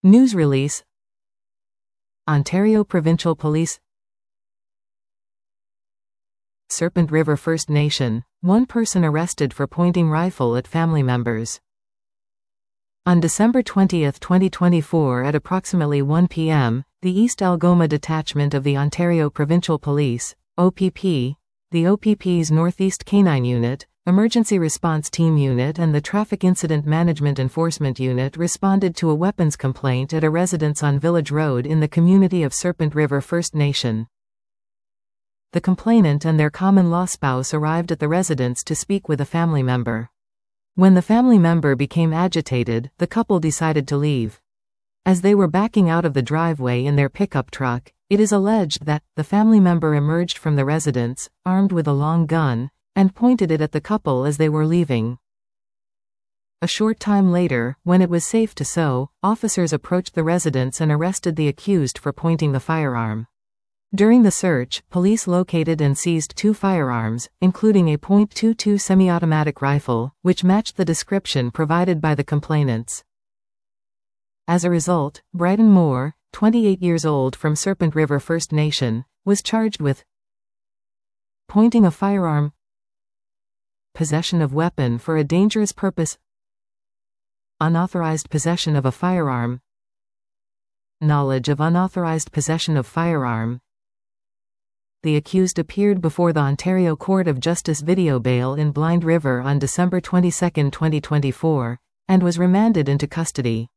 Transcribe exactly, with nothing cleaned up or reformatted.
News release. Ontario Provincial Police. Serpent River First Nation. One person arrested for pointing rifle at family members. On December twentieth twenty twenty-four at approximately one p m, the East Algoma Detachment of the Ontario Provincial Police, O P P, the O P P's Northeast Canine Unit, Emergency Response Team Unit and the Traffic Incident Management Enforcement Unit responded to a weapons complaint at a residence on Village Road in the community of Serpent River First Nation. The complainant and their common-law spouse arrived at the residence to speak with a family member. When the family member became agitated, the couple decided to leave. As they were backing out of the driveway in their pickup truck, it is alleged that the family member emerged from the residence, armed with a long gun, and pointed it at the couple as they were leaving. A short time later, when it was safe to so, officers approached the residence and arrested the accused for pointing the firearm. During the search, police located and seized two firearms, including a point two two semi-automatic rifle, which matched the description provided by the complainants. As a result, Bryden Moore, twenty-eight years old from Serpent River First Nation, was charged with pointing a firearm, possession of weapon for a dangerous purpose, unauthorized possession of a firearm, knowledge of unauthorized possession of firearm. The accused appeared before the Ontario Court of Justice video bail in Blind River on December twenty-second twenty twenty-four, and was remanded into custody.